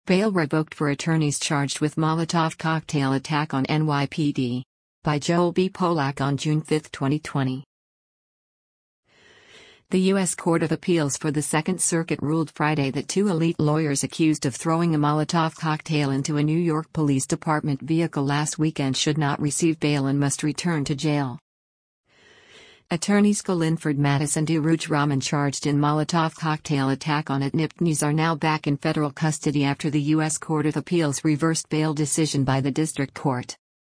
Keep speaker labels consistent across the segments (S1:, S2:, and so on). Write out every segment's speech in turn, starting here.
S1: Bail revoked for attorneys charged with Molotov cocktail attack on NYPD. By Joel B. Polak on June 5, 2020. The U.S. Court of Appeals for the Second Circuit ruled Friday that two elite lawyers accused of throwing a Molotov cocktail into a New York Police Department vehicle last weekend should not receive bail and must return to jail. Attorneys Linford Mattis and Duruj Rahman, charged in Molotov cocktail attack on Etnip News, are now back in federal custody after the U.S. Court of Appeals reversed bail decision by the district court.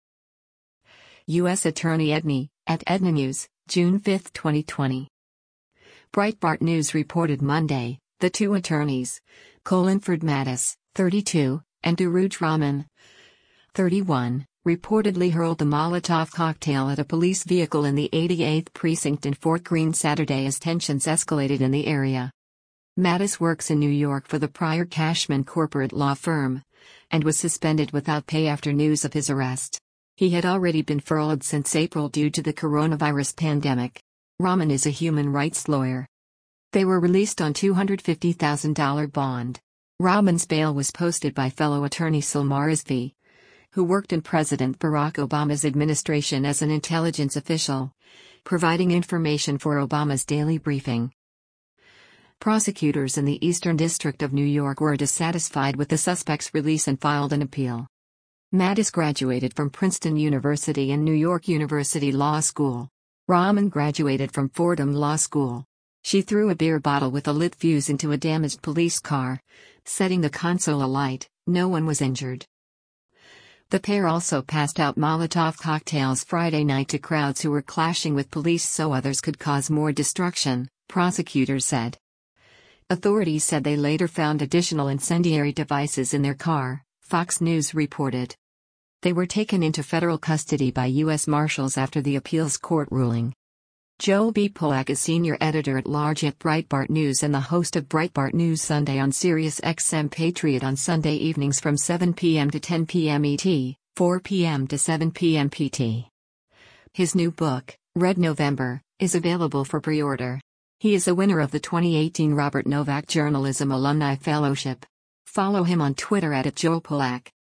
S1: U.S. Attorney Edney, at Edna News, June 5, 2020. Breitbart News reported Monday, the two attorneys, Linford Mattis, 32, and Duruj Rahman, 31, reportedly hurled the Molotov cocktail at a police vehicle in the 88th Precinct in Fort Greene Saturday as tensions escalated in the area. Mattis works in New York for the Pryor Cashman corporate law firm, and was suspended without pay after news of his arrest. He had already been furloughed since April due to the coronavirus pandemic. Rahman is a human rights lawyer. They were released on $250,000 bond. Rahman's bail was posted by fellow attorney Salma Rizvi, who worked in President Barack Obama's administration as an intelligence official, providing information for Obama's daily briefing. Prosecutors in the Eastern District of New York were dissatisfied with the suspect's release and filed an appeal. Mattis graduated from Princeton University and New York University Law School. Rahman graduated from Fordham Law School. She threw a beer bottle with a lit fuse into a damaged police car, setting the console alight. No one was injured. The pair also passed out Molotov cocktails Friday night to crowds who were clashing with police so others could cause more destruction, prosecutors said. Authorities said they later found additional incendiary devices in their car, Fox News reported. They were taken into federal custody by U.S. Marshals after the appeals court ruling. Joel B. Polak is senior editor-at-large at Breitbart News and the host of Breitbart News Sunday on Sirius XM Patriot on Sunday evenings from 7 p.m. to 10 p.m. ET, 4 p.m. to 7 p.m. PT. His new book, Red November, is available for pre-order. He is a winner of the 2018 Robert Novak Journalism Alumni Fellowship. Follow him on Twitter @JoelPolak.